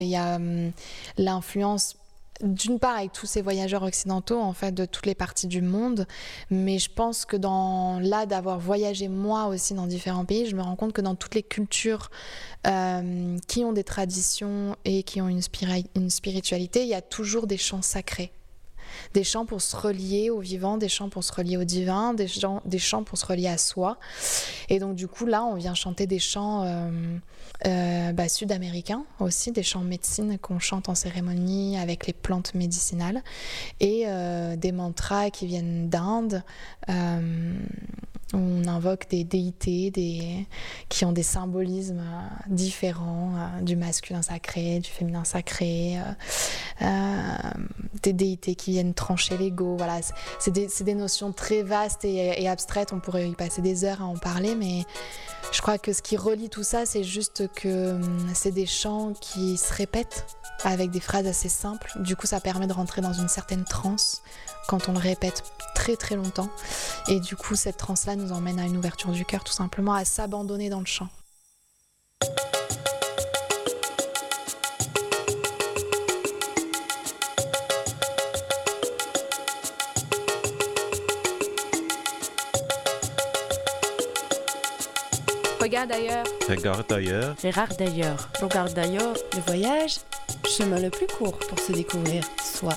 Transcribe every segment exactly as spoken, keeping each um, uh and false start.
Il y a hum, l'influence, d'une part avec tous ces voyageurs occidentaux en fait de toutes les parties du monde, mais je pense que dans là d'avoir voyagé moi aussi dans différents pays, je me rends compte que dans toutes les cultures euh, qui ont des traditions et qui ont une, spiri- une spiritualité, il y a toujours des chants sacrés. Des chants pour se relier au vivant, des chants pour se relier au divin, des chants, des chants pour se relier à soi. Et donc du coup là on vient chanter des chants euh, euh, bah, sud-américains aussi, des chants médecine qu'on chante en cérémonie avec les plantes médicinales, et euh, des mantras qui viennent d'Inde. Euh, on invoque des déités des... qui ont des symbolismes euh, différents, euh, du masculin sacré, du féminin sacré, euh, euh, des déités qui viennent trancher l'ego. Voilà, c'est, c'est, des, c'est des notions très vastes et, et abstraites, on pourrait y passer des heures à en parler, mais je crois que ce qui relie tout ça, c'est juste que hum, c'est des chants qui se répètent avec des phrases assez simples. Du coup, ça permet de rentrer dans une certaine transe quand on le répète très très longtemps. Et du coup, cette transe-là nous emmène à une ouverture du cœur, tout simplement, à s'abandonner dans le chant. Regarde ailleurs. Regarde ailleurs. Regarde d'ailleurs. Regarde d'ailleurs. Le voyage, chemin le plus court pour se découvrir soi.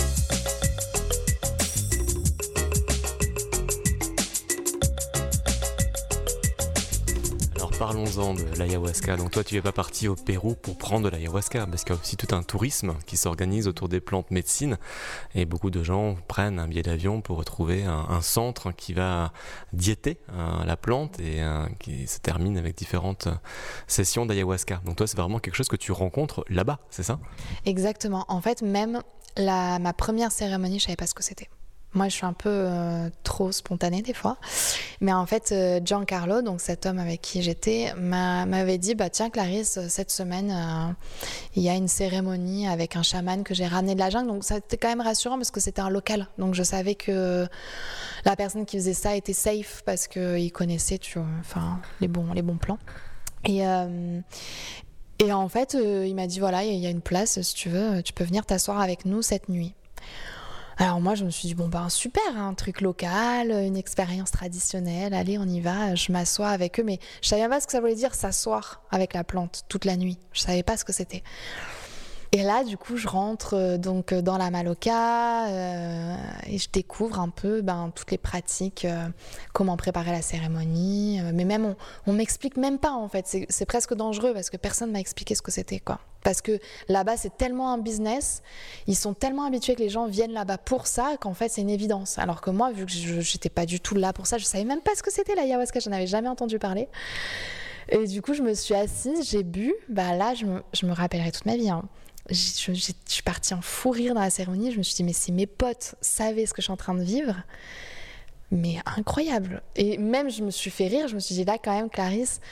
Alors parlons-en de l'ayahuasca. Donc toi tu n'es pas parti au Pérou pour prendre de l'ayahuasca, parce qu'il y a aussi tout un tourisme qui s'organise autour des plantes médecines, et beaucoup de gens prennent un billet d'avion pour retrouver un, un centre qui va diéter euh, la plante et euh, qui se termine avec différentes sessions d'ayahuasca. Donc toi c'est vraiment quelque chose que tu rencontres là-bas, c'est ça ? Exactement. En fait, même la, ma première cérémonie, je savais pas ce que c'était. Moi, je suis un peu euh, trop spontanée des fois. Mais en fait, euh, Giancarlo, donc cet homme avec qui j'étais, m'a, m'avait dit bah, « Tiens, Clarisse, cette semaine, euh, il y a une cérémonie avec un chaman que j'ai ramené de la jungle. » Donc, ça c'était quand même rassurant parce que c'était un local. Donc, je savais que la personne qui faisait ça était safe parce qu'il connaissait tu vois, enfin, les, bons, les bons plans. Et... Euh, Et en fait, euh, il m'a dit, voilà, il y a une place, si tu veux, tu peux venir t'asseoir avec nous cette nuit. Alors moi, je me suis dit, bon ben super, un truc local, une expérience traditionnelle, allez, on y va, je m'assois avec eux. Mais je savais même pas ce que ça voulait dire, s'asseoir avec la plante toute la nuit. Je savais pas ce que c'était. Et là, du coup, je rentre euh, donc dans la Maloka euh, et je découvre un peu ben, toutes les pratiques, euh, comment préparer la cérémonie. Euh, mais même, on, on m'explique même pas en fait. C'est, c'est presque dangereux parce que personne m'a expliqué ce que c'était, quoi. Parce que là-bas, c'est tellement un business, ils sont tellement habitués que les gens viennent là-bas pour ça qu'en fait, c'est une évidence. Alors que moi, vu que je j'étais pas du tout là pour ça, je savais même pas ce que c'était l'ayahuasca, j'en avais jamais entendu parler. Et du coup, je me suis assise, j'ai bu. Bah là, je me, je me rappellerai toute ma vie, hein. Je, je, je suis partie en fou rire dans la cérémonie. Je me suis dit, mais si mes potes savaient ce que je suis en train de vivre, mais incroyable. Et même, je me suis fait rire. Je me suis dit, là, quand même, Clarisse,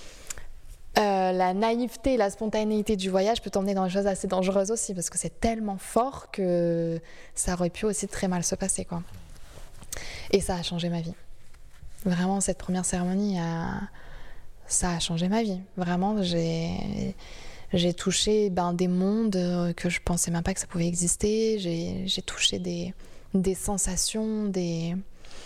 euh, la naïveté et la spontanéité du voyage peut t'emmener dans des choses assez dangereuses aussi, parce que c'est tellement fort que ça aurait pu aussi très mal se passer, quoi. Et ça a changé ma vie. Vraiment, cette première cérémonie, a... ça a changé ma vie. Vraiment, j'ai... J'ai touché ben, des mondes que je pensais même pas que ça pouvait exister. J'ai, j'ai touché des, des sensations, des...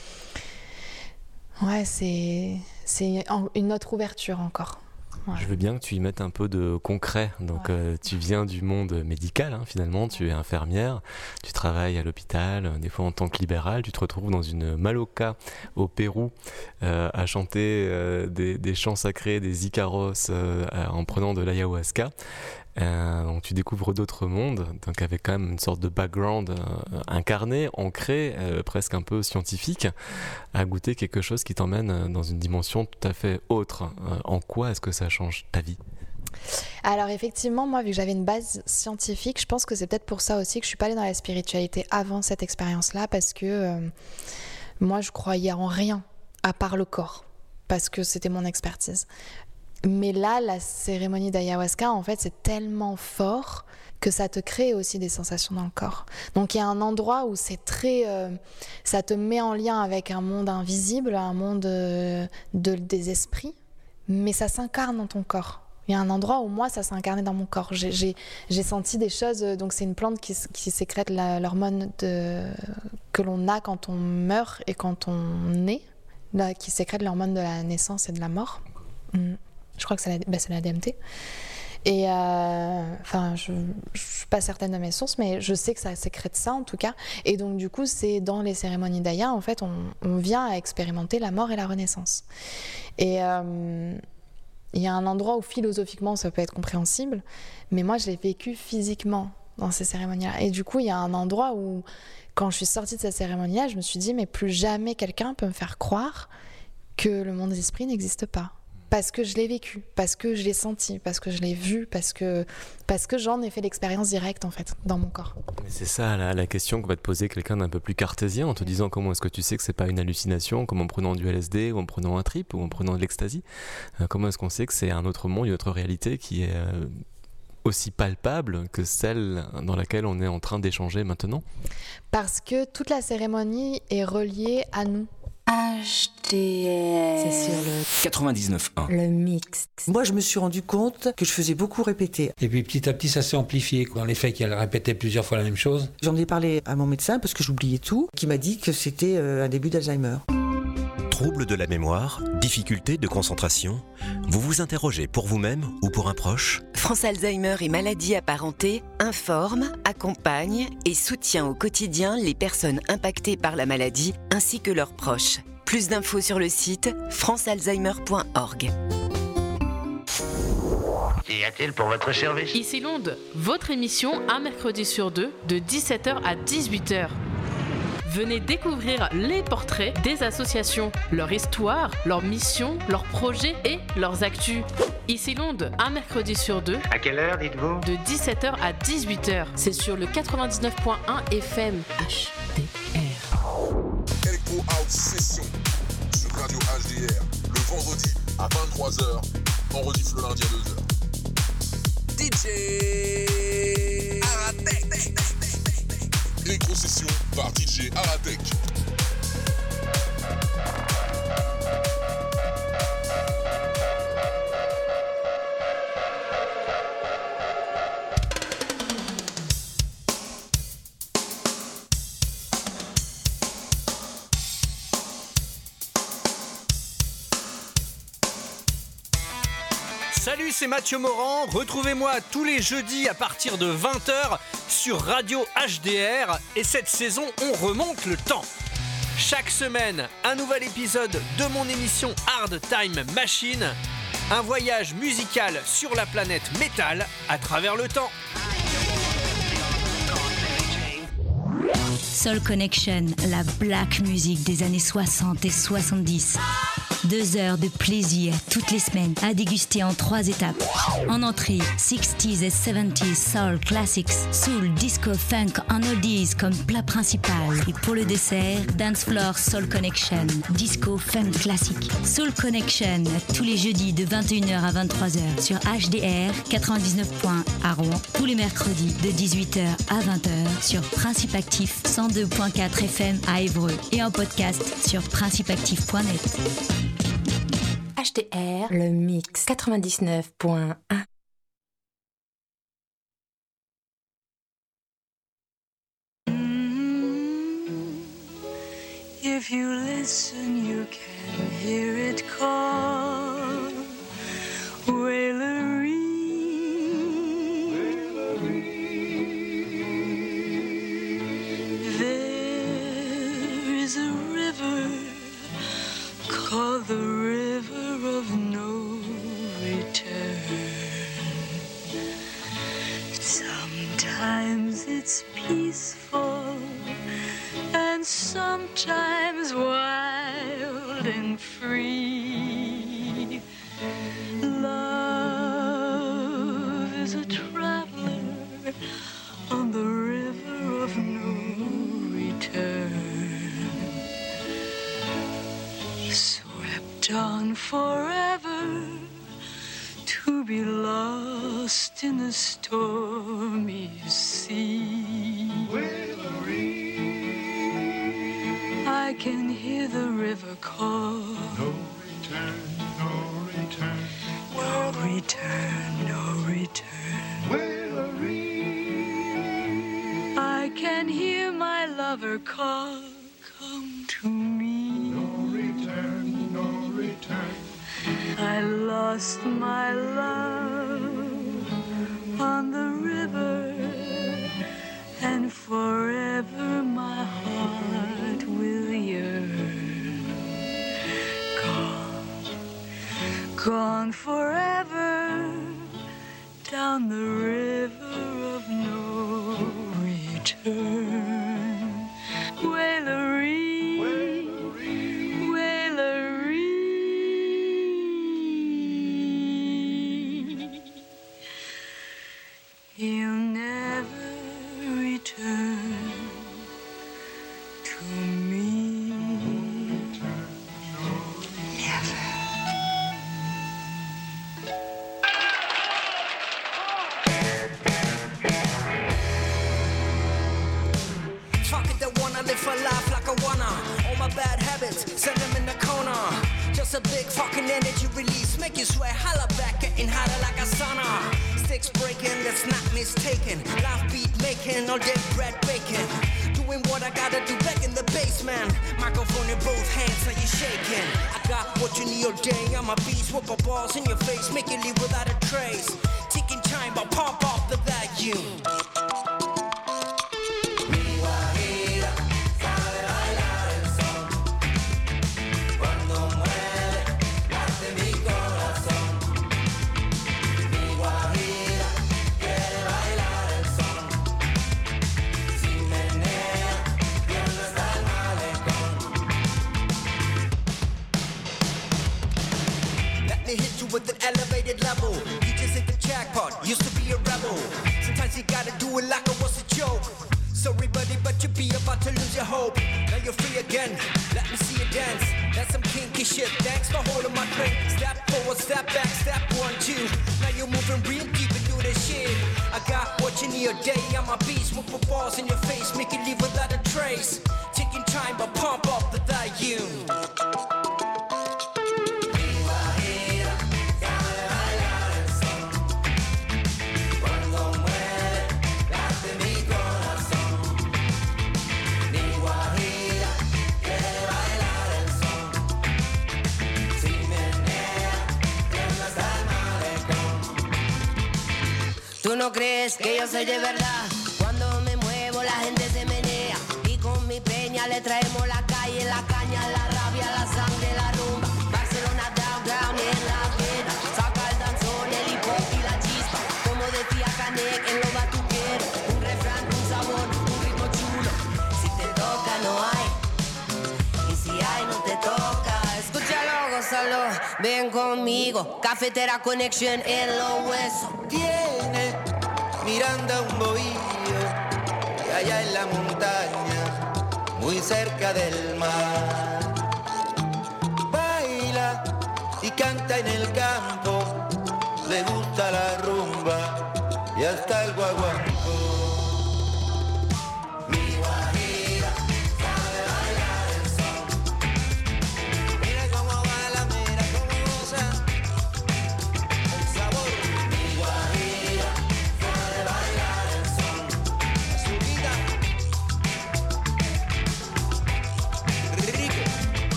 Ouais, c'est, c'est une autre ouverture encore. Ouais. Je veux bien que tu y mettes un peu de concret. Donc, ouais. euh, tu viens du monde médical, hein, finalement. Tu es infirmière, tu travailles à l'hôpital, des fois en tant que libérale. Tu te retrouves dans une Maloka au Pérou euh, à chanter euh, des, des chants sacrés, des Icaros euh, en prenant de l'ayahuasca. Euh, donc tu découvres d'autres mondes, donc avec quand même une sorte de background euh, incarné, ancré, euh, presque un peu scientifique, à goûter quelque chose qui t'emmène dans une dimension tout à fait autre. Euh, en quoi est-ce que ça change ta vie ? Alors effectivement, moi, vu que j'avais une base scientifique, je pense que c'est peut-être pour ça aussi que je suis pas allée dans la spiritualité avant cette expérience-là, parce que euh, moi, je croyais en rien à part le corps, parce que c'était mon expertise. Mais là, la cérémonie d'ayahuasca, en fait, c'est tellement fort que ça te crée aussi des sensations dans le corps. Donc il y a un endroit où c'est très... Euh, ça te met en lien avec un monde invisible, un monde euh, de, des esprits, mais ça s'incarne dans ton corps. Il y a un endroit où moi, ça s'est incarné dans mon corps. J'ai, j'ai, j'ai senti des choses. Donc, c'est une plante qui, qui sécrète la, l'hormone de, que l'on a quand on meurt et quand on naît, là, qui sécrète l'hormone de la naissance et de la mort. Mmh. Je crois que c'est la, bah, c'est la D M T. Et enfin, euh, je ne suis pas certaine de mes sources, mais je sais que ça sécrète ça en tout cas. Et donc, du coup, c'est dans les cérémonies d'Aya, en fait, on, on vient à expérimenter la mort et la renaissance. Et. Euh, Il y a un endroit où philosophiquement ça peut être compréhensible, mais moi je l'ai vécu physiquement dans ces cérémonies-là. Et du coup, il y a un endroit où, quand je suis sortie de cette cérémonie-là, je me suis dit, mais plus jamais quelqu'un peut me faire croire que le monde des esprits n'existe pas. Parce que je l'ai vécu, parce que je l'ai senti, parce que je l'ai vu, parce que, parce que j'en ai fait l'expérience directe en fait, dans mon corps. Mais c'est ça la, la question que va te poser quelqu'un d'un peu plus cartésien en te disant comment est-ce que tu sais que c'est pas une hallucination, comme en prenant du L S D ou en prenant un trip ou en prenant de l'ecstasy. Euh, comment est-ce qu'on sait que c'est un autre monde, une autre réalité qui est euh, aussi palpable que celle dans laquelle on est en train d'échanger maintenant ? Parce que toute la cérémonie est reliée à nous. H D R. C'est sur le quatre-vingt-dix-neuf point un. Le mix. Moi, je me suis rendu compte que je faisais beaucoup répéter. Et puis petit à petit, ça s'est amplifié. Dans les faits qu'elle répétait plusieurs fois la même chose. J'en ai parlé à mon médecin parce que j'oubliais tout, qui m'a dit que c'était euh, un début d'Alzheimer. Troubles de la mémoire, difficultés de concentration, vous vous interrogez pour vous-même ou pour un proche ? France Alzheimer et maladies apparentées informe, accompagne et soutient au quotidien les personnes impactées par la maladie ainsi que leurs proches. Plus d'infos sur le site france alzheimer point org. Qu'y a-t-il pour votre service ? Ici Londres, votre émission un mercredi sur deux de dix-sept heures à dix-huit heures. Venez découvrir les portraits des associations, leur histoire, leur mission, leurs projets et leurs actus. Ici Londres, un mercredi sur deux. À quelle heure, dites-vous ? De dix-sept heures à dix-huit heures. C'est sur le quatre-vingt-dix-neuf point un F M. H D R. Echo House Session sur Radio H D R. Le vendredi à vingt-trois heures. On rediff le lundi à deux heures. D J Aratek. Éco-session par D J Aratek. Salut, c'est Mathieu Morand. Retrouvez-moi tous les jeudis à partir de vingt heures sur Radio H D R. Et cette saison, on remonte le temps. Chaque semaine, un nouvel épisode de mon émission Hard Time Machine. Un voyage musical sur la planète métal à travers le temps. Soul Connection, la black music des années soixante et soixante-dix. Deux heures de plaisir toutes les semaines à déguster en trois étapes. En entrée, sixties et seventies soul classics, soul, disco, funk en oldies comme plat principal. Et pour le dessert, dance floor Soul Connection, disco, funk classique. Soul Connection, tous les jeudis de vingt et une heures à vingt-trois heures sur H D R quatre-vingt-dix-neuf point un à Rouen. Tous les mercredis de dix-huit heures à vingt heures sur Principe Actif cent deux point quatre F M à Évreux et en podcast sur principe actif point net. H D R, le mix quatre-vingt-dix-neuf point un. If you listen, you can hear it call. Wailery. There is a river called the river of no return. Sometimes it's peaceful and sometimes wild and free. Love is a traveler on the river of no return, swept on forever to be lost in the stormy sea. I can hear the river call. No return, no return. No return, no return. I can hear my lover call, come to me. No return, no return. I lost my love on the river, and forever my heart will yearn. Gone, gone forever, down the river of no return. Wailery, Wailery, you'll never return to me. Never. Fuck it, they wanna live for life like I wanna. All my bad habits, send them in the corner. Just a big fucking energy release, make you sweat, holla back, getting hotter like a sauna. Sticks breaking, that's not mistaken. Life beat making, all day bread baking. Doing what I gotta do back in the basement. Microphone in both hands, now you shaking. I got what you need all day, I'm a beast. Whoop my balls in your face, make you leave without a trace. Ticking time, but pump up the vacuum. With an elevated level, you just hit the jackpot. Used to be a rebel. Sometimes you gotta do it like it was a joke. Sorry, buddy, but you be about to lose your hope. Now you're free again. Let me see you dance. That's some kinky shit. Thanks for holding my drink. Step forward, step back, step one, two. Now you're moving real deep into this shit. I got what you need all day. I'm a beast with my balls in your face, make you leave without a trace. Taking time, but pump up the volume. Tú no crees que yo soy de verdad. Cuando me muevo la gente se menea. Y con mi peña le traemos la calle, la caña, la rabia, la sangre, la rumba. Barcelona downtown en la vida. Saca el danzón, el hip hop y la chispa. Como decía Canek en lo batuquero. Un refrán, un sabor, un ritmo chulo. Si te toca no hay. Y si hay no te toca. Escúchalo, gózalo, ven conmigo. Cafetera Connection en los huesos. Tiene Miranda un bohío y allá en la montaña, muy cerca del mar. Baila y canta en el campo, le gusta la rumba y hasta el guaguancó.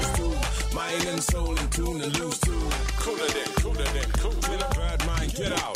Soul and tune and loose too. Cooler than, cooler than, cool. With a bad mind, get out. Move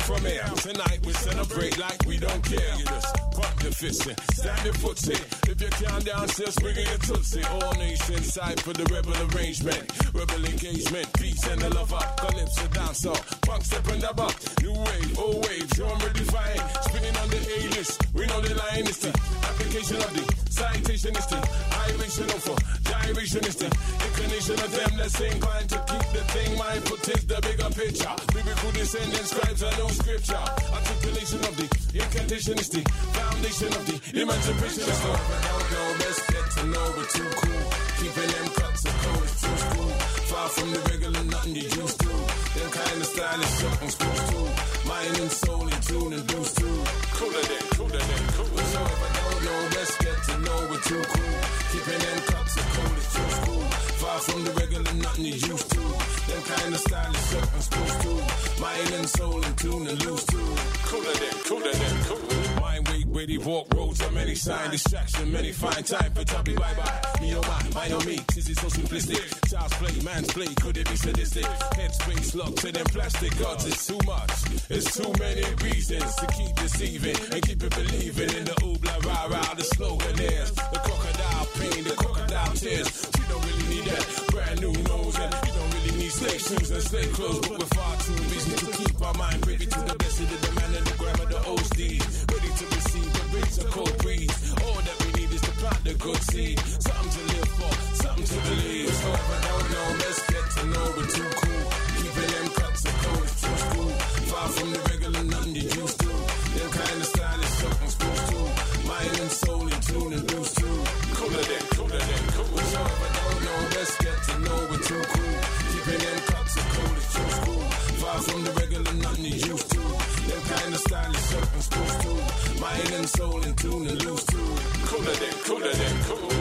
from here. Tonight we celebrate like we don't care. You just pump your fist in, stand your foot in. If you can't dance, just bring your tootsie. All nations side for the rebel arrangement. Rebel engagement, peace and the love up. Calypso dancer, punk step in the back. New wave, old wave, genre divine. Spinning on the A-list, we know the line is the application of the citation is the iration of for gyration is the inclination of them that's inclined to keep the thing mindful is the bigger picture. Biblical descendants, scribes are no scripture. Articulation of the incantation is the foundation of the emancipation is the I don't know, best get to know we're too cool. Keeping them cuts of code is too cool. Far from the regular nothing you used to. Them kind of style is something supposed to. Mind and soul in tune and boost too. Cooler than, cooler than, cooler. So if I don't know, best get to know we're too cool. Keeping them cuts of code is too cool. Far from the regular nothing you used to. Them kind of style is something supposed to. Mind and soul in tune and loose too. Cooler than, cooler than, cooler. Mind weight, weighty walk roads of many sign distraction, many find time for topic. Bye bye. Me oh my, my oh me. Is it so simplistic? Child's play, man's play. Could it be sadistic? Headspace locked to them plastic gods. It's too much. It's too many reasons to keep deceiving and keep it believing in the oobla rah rah. The slogan is the crocodile pain, the crocodile tears. You don't really need that brand new nose, and you don't really need slave shoes and slave clothes. But we're far too busy to keep our mind privy to the best of the demand and the grammar, the O S D. Ready to receive the bits of cold breeze. All that we need is to plant the good seed. Something to live for, something to believe. So if I don't know, let's get to know we're too cool. Keeping them cuts of code is too cool. Far from the regular nothing you used to. Them kind of style is something supposed to. Mind and soul in tune and boost too. Cooler than, cooler than, cooler. So if I don't know, let's get to know we're too cool. Keeping them cuts of code is too cool. Far from the regular nothing you used to. Them kind of style is something supposed to. Mind and soul in tune and loose too. Cooler than, cooler than, cool.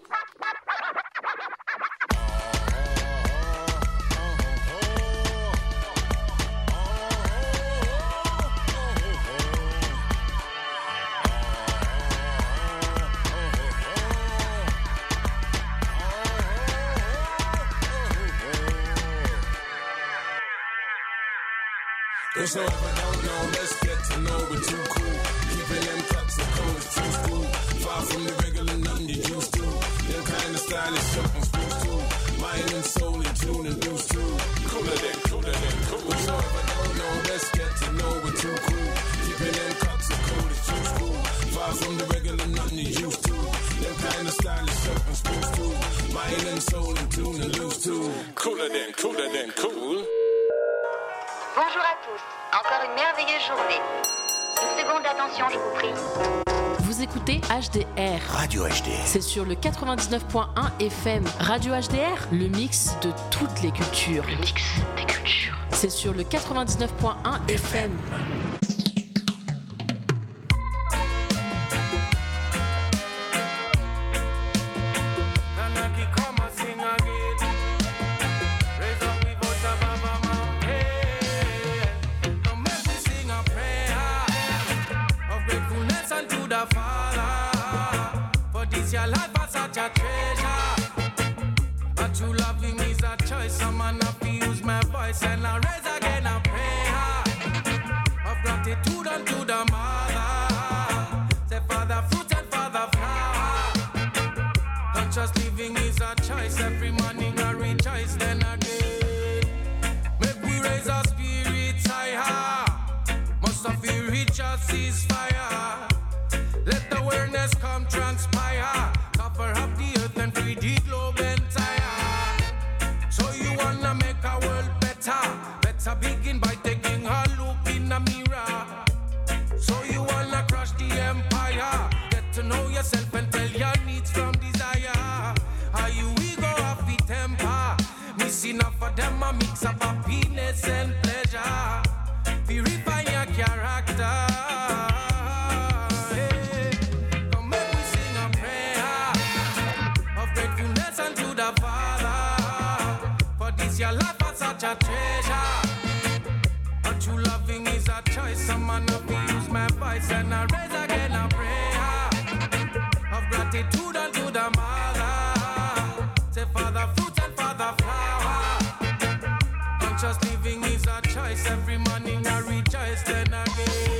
So if I don't know, let's get to know we're too cool. Keeping them cuts of code is too cool. Far from the regular nothing you used to. Them kind of style is something supposed to. Mind and soul in tune and loose too. Cooler than, cooler than, cool. So if I don't know, let's get to know we're too cool. Keeping them cuts of code is too cool. Far from the regular nothing you used to. Them kind of style is something supposed to. Mind and soul in tune and loose too. Cooler than, cooler than, cool. Bonjour à tous, encore une merveilleuse journée. Une seconde d'attention, je vous prie. Vous écoutez H D R. Radio H D R. C'est sur le quatre-vingt-dix-neuf point un F M. Radio H D R, le mix de toutes les cultures. Le mix des cultures. C'est sur le quatre-vingt-dix-neuf point un F M. Your life is such a treasure, but you loving is a choice. I'm gonna use my voice and I raise again a prayer of gratitude unto the mother. Say Father fruit and Father flower. Not just living is a choice. Every morning I rejoice then again. Make we raise our spirits higher. Must have be reach a ceasefire. Let the awareness come transpire. Cover up the earth and free the globe entire. So you wanna make our world better. Better begin by taking a look in the mirror. So you wanna crush the empire. Get to know yourself and tell your needs from desire. Are you ego of the temper? Missing enough for them a mix of happiness and pleasure. Purify your character. Your life is such a treasure, but you loving is a choice. I'm gonna use my voice and I raise again a prayer of gratitude unto the mother. Say Father fruit and Father flower. Conscious living is a choice. choice every morning. I rejoice then again.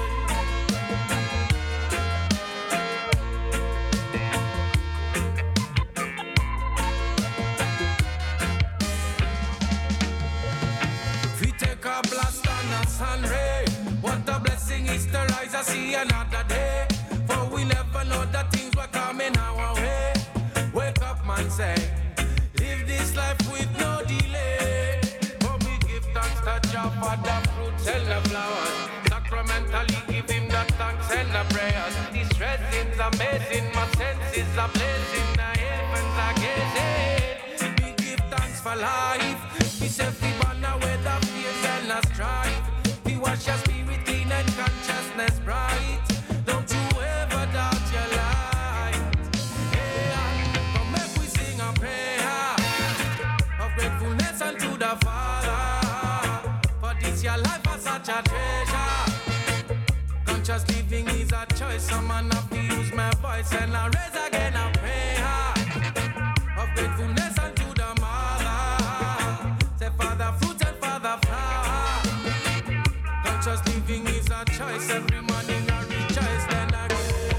We take a blast on a sun ray. What a blessing is to rise and see another day. For we never know that things were coming our way. Wake up, man, say, live this life with no delay. For we give thanks to Jah for the fruits and the flowers. Sacramentally give him the thanks and the prayers. This resin's amazing, my senses are blazing, the heavens are gazing. We give thanks for life. We say we born away the fears and the strife. We wash your spirit clean and consciousness bright. Don't you ever doubt your light. Yeah, come make we sing a prayer of gratefulness unto the Father. For this your life is such a treasure. Conscious living is a choice. Some man have to use my voice and I raise again a prayer of gratefulness unto the Mother. Say Father fruit and Father flower. Conscious living is a choice. Every morning I rejoice then again.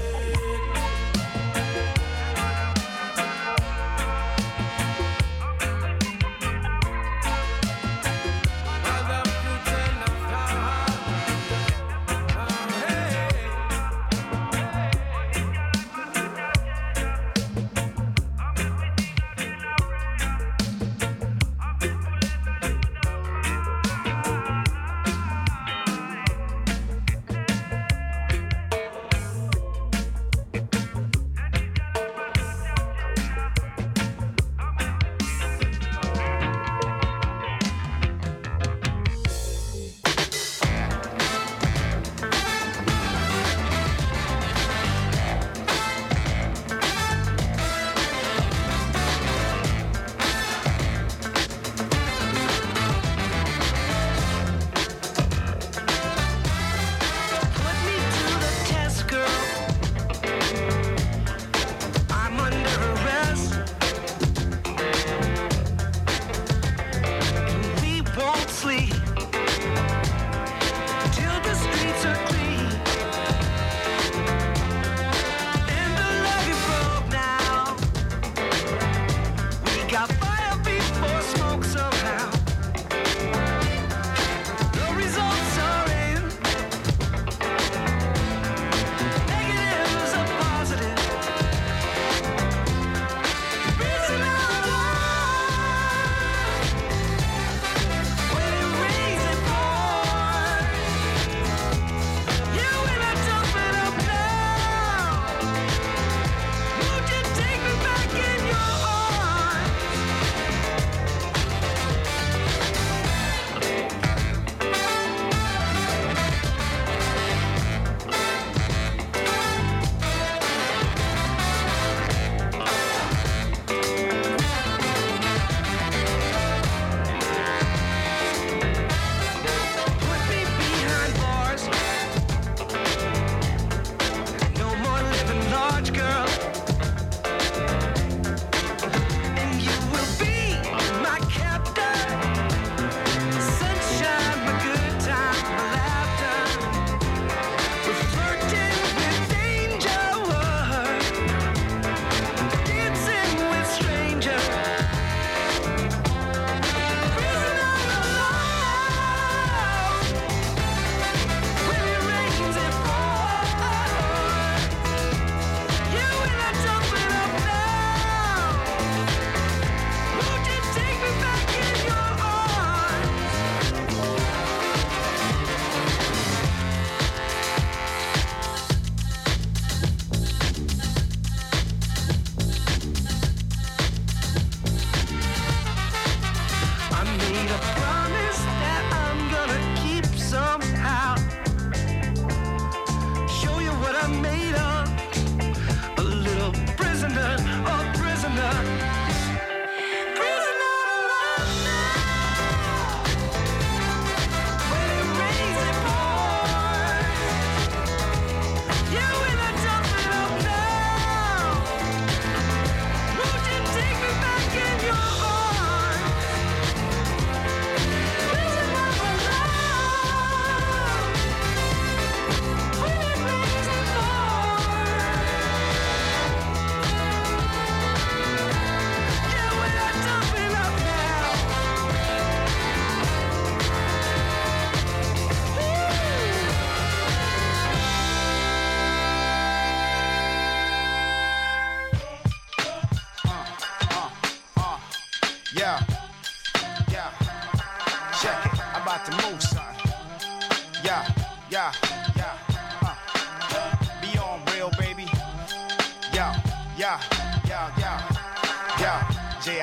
Father fruit and the flower. Oh, hey.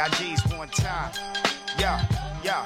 I Gs one time. Yeah, yeah.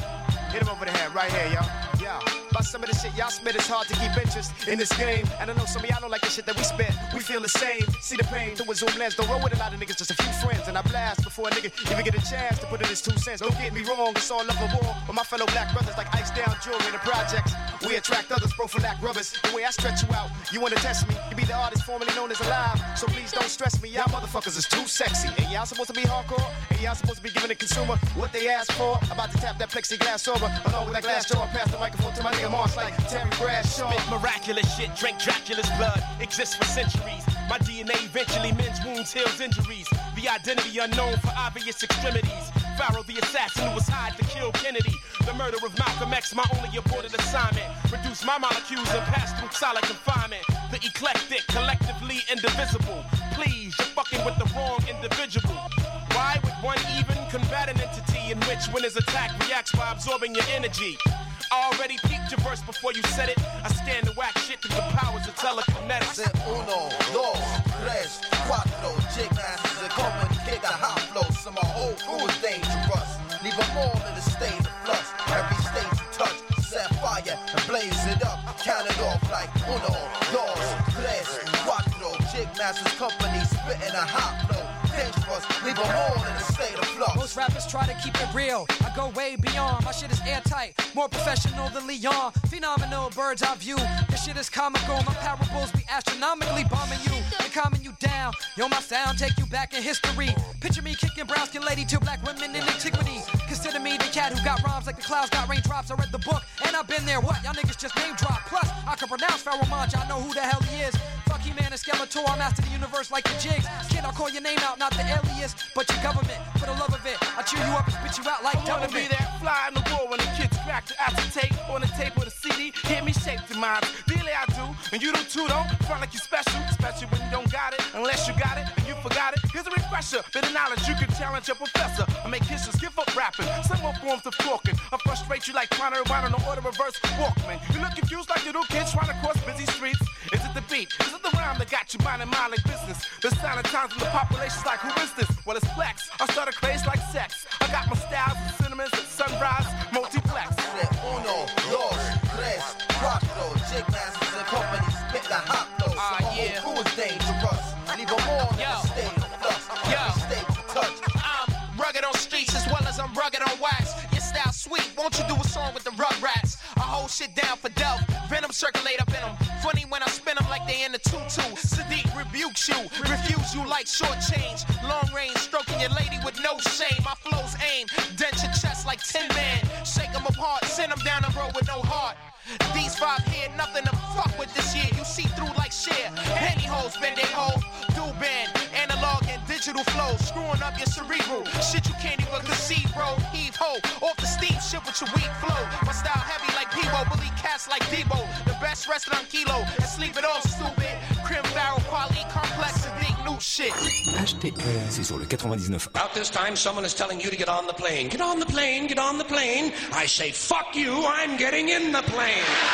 Hit him over the head right here, yo. Yeah. About some of the shit y'all spit, it's hard to keep interest in this game. And I know some of y'all don't like the shit that we spit. We feel the same. See the pain through a zoom lens. Don't roll with a lot of niggas, just a few friends. And I blast before a nigga even get a chance to put in his two cents. Don't get me wrong, it's all love and war. But my fellow black brothers like ice down jewelry in the projects. We attract others, prophylact rubbers. The way I stretch you out, you wanna test me. You be the artist formerly known as Alive. So please don't stress me. Y'all motherfuckers is too sexy. Ain't y'all supposed to be hardcore? Ain't y'all supposed to be giving the consumer what they ask for? About to tap that plexiglass over along with that glass jaw. Pass the microphone to my nigga Mars like Terry Bradshaw. Spit miraculous shit, drink Dracula's blood. Exists for centuries. My D N A eventually mends wounds, heals injuries. The identity unknown for obvious extremities. Pharaoh the assassin who was hired to kill Kennedy. The murder of Malcolm X, my only aborted assignment. Reduce my molecules and pass through solid confinement. The eclectic, collectively indivisible. Please, you're fucking with the wrong individual. Why would one even combat an entity in which when his attack reacts by absorbing your energy? I already peeped your verse before you said it. I scanned the whack shit through the powers of telekinetics. Uno, dos, tres, cuatro. Jig masters are coming, kick a hot flow. So my whole crew is dangerous. Leave them all in a state of flux. Every stage you touch, set fire and blaze it up. Count it off like uno, dos, tres, cuatro. Jig masters company spitting a hot flow. Dangerous, leave them all in a state of flux. Most rappers try to keep it real. I go way beyond. My shit is airtight, more professional than Leon. Phenomenal bird's eye view. This shit is comical. My parables be astronomically bombing you and calming you down. Yo, my sound take you back in history. Picture me kicking brown skin lady to black women in antiquity. Consider me the cat who got rhymes like the clouds got raindrops. I read the book and I've been there. What? Y'all niggas just name drop. Plus, I can pronounce Pharaoh Monch. I know who the hell he is. Fuck he man and Skeletor. I master the universe like the jigs. Kid, I'll call your name out, not the alias, but your government. For the love of it, I chew you up and spit you out like I wanna be that fly in the wall when the kids crack the acetate on the tape or the C D. Hear me shake the mind. Really I do, and you do too, don't front like you special, especially when you don't got it. Unless you got it and you forgot it. Here's a refresher, bit of knowledge you can challenge your professor. I make history, give up rapping, some more forms of talking. I frustrate you like trying to rewind on the order reverse Walkman. You look confused like little kids trying to cross busy streets. Is it the beat? Is it the rhyme that got you minding my like business? The sign of times when the population's like, who is this? Well, it's flex. I start a craze like sex. I got my styles and sentiments at sunrise, multiplex. Uno, dos, tres, cuatro. Jig masters and company spit the hot flow. So uh, my yeah. whole crew is dangerous. Leave them all in a state of flux. Every state you touch. I'm rugged on streets as well as I'm rugged on wax. Your style sweet, won't you do a song with the Rugrats? I hold shit down for Delph. Venom circulate up in them. Funny when I spin them like they in the tutu. Sadiq rebukes you, refuse you like short change. Long range, stroking your lady with no shame. My flow's aim, dent your chest like Tin Man. Shake them apart, send them down the road with no heart. These five here, nothing to fuck with this year. You see through like share. Pantyhose, bend they hole. Dual band, analog and digital flow. Screwing up your cerebral. Shit you can't even conceive, bro. Heave ho. Off the steam shit with your weak flow. My style heavy like Peebo. Bully cats like Debo. The best restaurant kilo. And sleep it off, stupid. Crim barrel, quality, complex, and deep new shit. H T R, c'est sur le quatre-vingt-dix-neuf. About this time, someone is telling you to get on the plane. Get on the plane, get on the plane. I say, fuck you, I'm getting in the plane.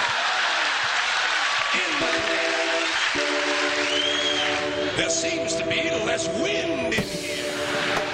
In the plane. There seems to be less wind in here.